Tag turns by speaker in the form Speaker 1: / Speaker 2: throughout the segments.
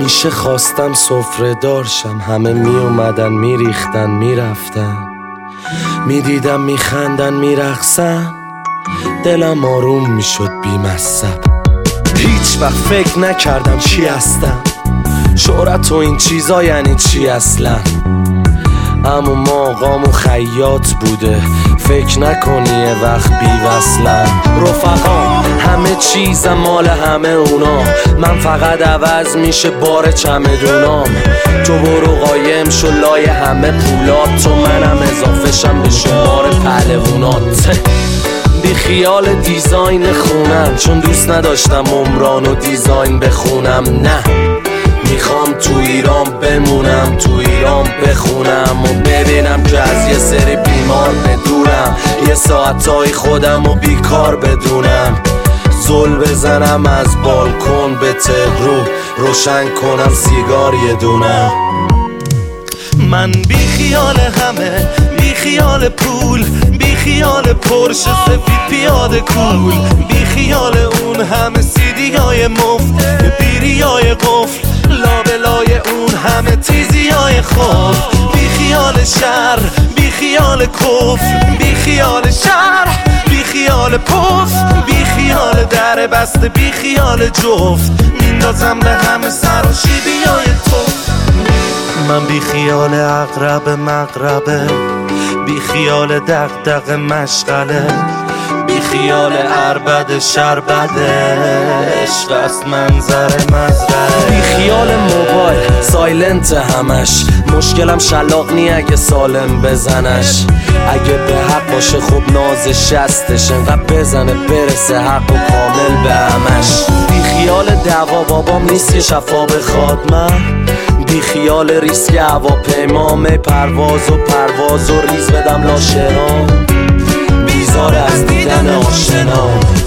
Speaker 1: همیشه خواستم سفره دارشم، همه می اومدن می ریختن می رفتن، می دیدم می خندن می رقصن، دلم آروم می شد بی مصب. هیچ وقت فکر نکردم چی هستم، شهرت و این چیزا یعنی چی اصلا. اما ماقامو خیاط بوده، فکر نکنی یه وقت بی‌وصلم. رفقام همه چیزم مال همه اونا، من فقط عوض میشه بار چمدونام. تو برو قایم شو لای همه پولات، تو منم اضافه شم به شمار پهلوونات. بی خیال دیزاین خونم، چون دوست نداشتم عمران و دیزاین بخونم. نه میخوام تو ایران بمونم، تو ایران بخونم و ببینم که از یه سری بیمار بدونم، یه ساعتای خودم و بیکار بدونم. زل بزنم از بالکن به تهرو، روشن کنم سیگار یه دونم.
Speaker 2: من بی خیال همه، بی خیال پول، بی خیال پرش سفید پیاده کول، بی خیال اون همه سیدی های مفت، بیری های قفل، لابلای اون همه تیزی های خوف. بی خیال شر، بی خیال کفر، بی خیال شر، بی خیال پف، بی خیال در بسته، بی خیال جفت، میندازم به همه سر و شیبی های تو. من بی خیال عقرب مغربه، بی خیال دغدغه مشغله، بی خیال عربد شربده، عشق است منظر مزرعه.
Speaker 1: بی خیال موبایل سایلنت همش، مشکلم شلاق نی اگه سالم بزنش. اگه به حق باشه خب نازش هستش، انقدر بزنه برسه حق و کامل به همش. بی خیال دعوا بابام نیست که شفا بخواد، من بی خیال ریسک هواپیما، پرواز و ریز بدم لاشهام، بیزار از دیدن آشنا.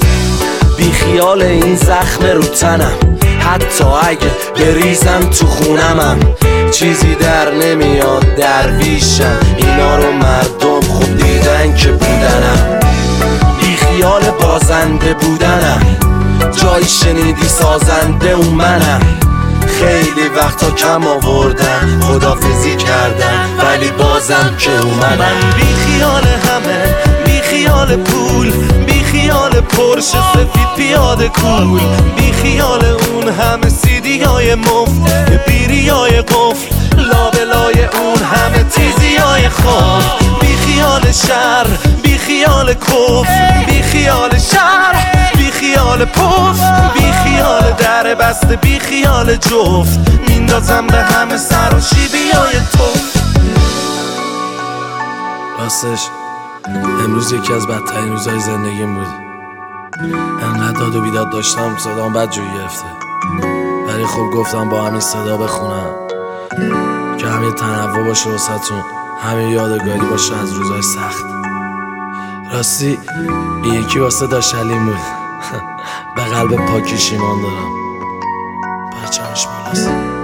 Speaker 1: بی خیال این زخم رو تنم، حتی اگه بریزم تو خونمم چیزی در نمیاد درویشم. اینا رو مردم خوب دیدن که بودنم، بی خیال بازنده بودنم، جایی شنیدی سازنده اون منم. خیلی وقتا کم آوردم، خدافزی کردم ولی بازم که اومدم.
Speaker 2: من بی خیال همه، بی خیال پول، بی خیال پرش سفید پیاده کول، بی خیال اون همه سیدی های مفت، بیری های قفل، لابلای اون همه تیزی های خوف. بی خیال شر، بی خیال کفر، بی خیال شر، بی خیال پف، بی خیال در بسته، بی خیال جفت، میندازم به همه سر و شیبی های تو.
Speaker 1: راستش امروز یکی از بدترین روزهای زندگیم بود. انقدر داد و بیداد داشتم صدام بد جوی گرفته، ولی خب گفتم با همین صدا بخونم که همین تنوع باشه واسه‌تون، همین یادگاری باشه از روزهای سخت. راستی این یکی واسه داشتلیم بود. به قلب پاکیش ایمان دارم، بچه‌اش بالاست.